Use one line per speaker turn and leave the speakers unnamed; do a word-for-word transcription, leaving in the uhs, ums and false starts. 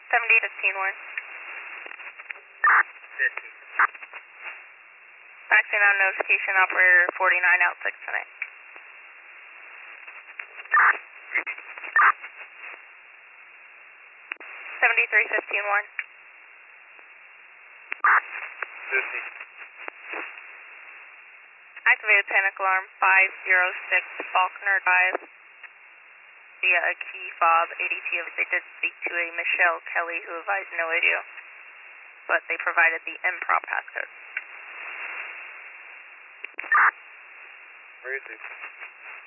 seventy fifteen one.
fifty.
Maxing out notification operator forty-nine out six tonight. seventy-three fifteen one.
fifty.
Activated panic alarm five zero six Faulkner Drive via a key fob A D T. They did speak to a Michelle Kelly who advised no audio, but they provided the improp passcode.
Where is it?